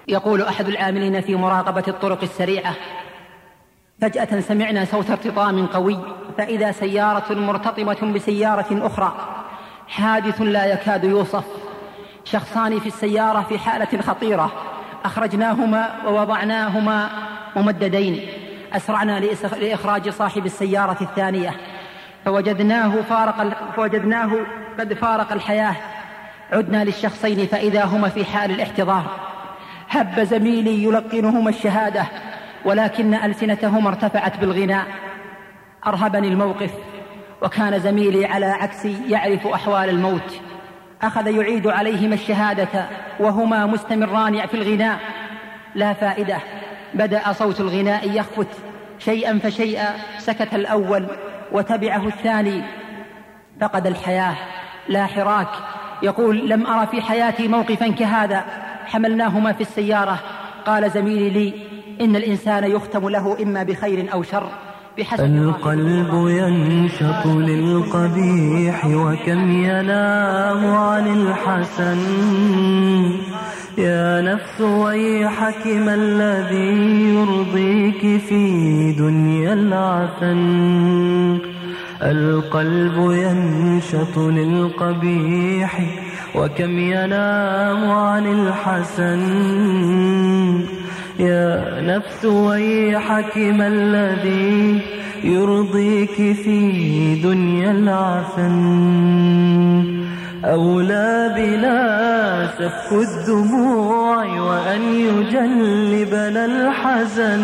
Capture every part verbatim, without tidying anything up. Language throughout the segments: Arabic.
يقول أحد العاملين في مراقبة الطرق السريعة: فجأة سمعنا صوت ارتطام قوي، فإذا سيارة مرتطمة بسيارة أخرى، حادث لا يكاد يوصف. شخصان في السيارة في حالة خطيرة، أخرجناهما ووضعناهما ممددين. أسرعنا لإخراج صاحب السيارة الثانية فوجدناه, فارق فوجدناه قد فارق الحياة. عدنا للشخصين فإذا هما في حال الاحتضار. هب زميلي يلقنهما الشهادة، ولكن ألسنتهما ارتفعت بالغناء. أرهبني الموقف، وكان زميلي على عكسي يعرف أحوال الموت. أخذ يعيد عليهما الشهادة وهما مستمران في الغناء. لا فائدة، بدأ صوت الغناء يخفت شيئا فشيئا. سكت الأول وتبعه الثاني، فقد الحياة لا حراك. يقول: لم أرى في حياتي موقفا كهذا. حملناهما في السيارة. قال زميلي لي: إن الإنسان يختم له إما بخير أو شر بحسب القلب ينشط للقبيح وكم ينام عن الحسن. يا نفس ويحك ما الذي يرضيك في دنيا العفن. القلب ينشط للقبيح وكم ينام عن الحسن. يا نفس ويحك ما الذي يرضيك في دنيا العفن. أولى بنا سفك الدموع وأن يجلبنا الحزن.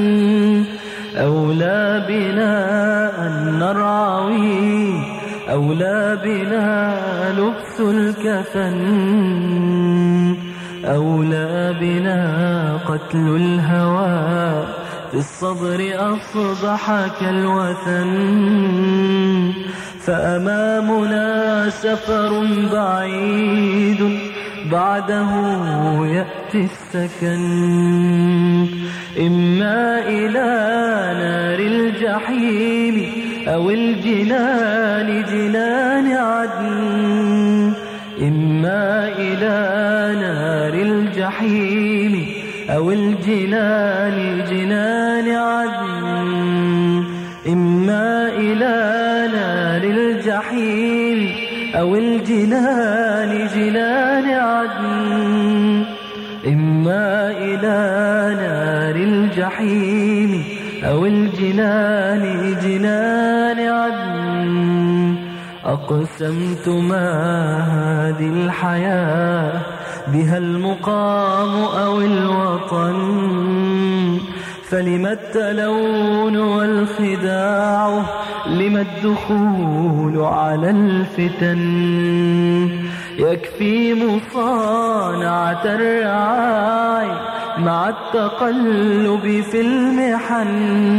أولى بنا أن نرعوي، أولى بنا لبس الكفن. أولى بنا قتل الهوى، في الصبر أصبح كالوثن. فأمامنا سفر بعيد بعده يأتي السكن. إما إلى نار الجحيم أو الجنان جنان عدن. إما إلى نار الجحيم أو الجنان جنان عدن. إما إلى نار الجحيم أو الجنان جنان عدن. إما إلى نار الجحيم أو الجنان جنان عدن. أقسمت ما هذه الحياة بها المقام أو الوطن. فلم التلون والخداع، لم الدخول على الفتن. يكفي مصانعة الرعاي مع التقلب في المحن.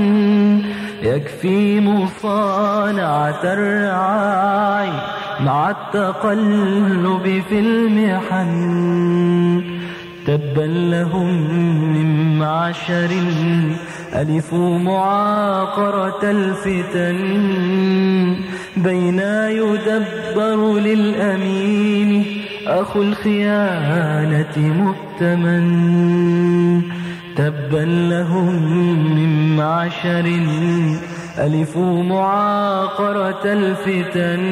يكفي مصانعة الرعاي مع التقلب في المحن. تبا لهم من معشر ألفوا معاقرة الفتن. بين يدبر للأمين أخو الخيانة مؤتمن. تبا لهم من معشر ألفوا معاقرة الفتن.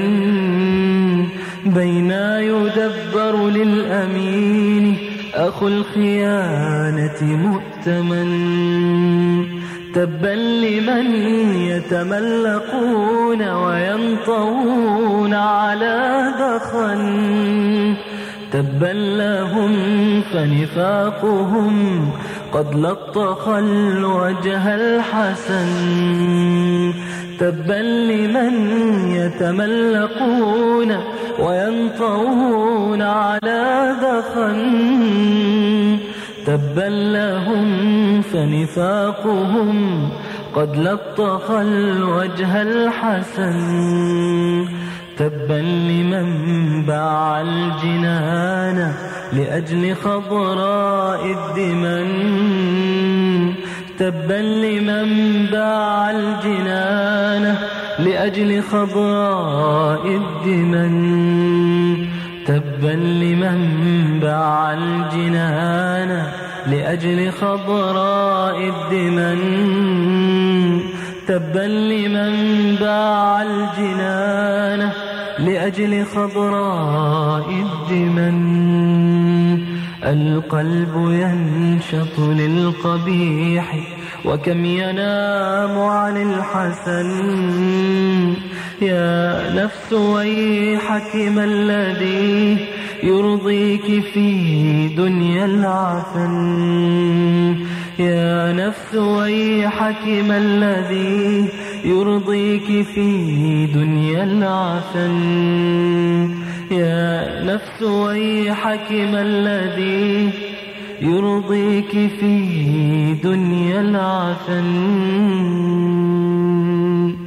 بين يدبر للأمين أخو الخيانة مؤتمن. تبا لمن يتملقون وينطوون على دخن. تبا لهم فنفاقهم قد لطخ الوجه الحسن. تبا لمن يتملقون وينطوون على دخن. تبا لهم فنفاقهم قد لطخ الوجه الحسن. تبا لمن باع الجنان لأجل خضراء الدمن. تبا لمن باع الجنان لأجل خضراء الدمن. تبا لمن باع الجنان لأجل خضراء الدمن. تبا لمن باع الجنان لأجل خضراء الدمن. القلب ينشط للقبيح وكم ينام عن الحسن. يا نفس ويحك ما الذي يرضيك في دنيا العفن. يا نفس ويحك ما الذي يرضيك في دنيا العفن. يا نفس ويحك ما الذي يرضيك في دنيا العفن.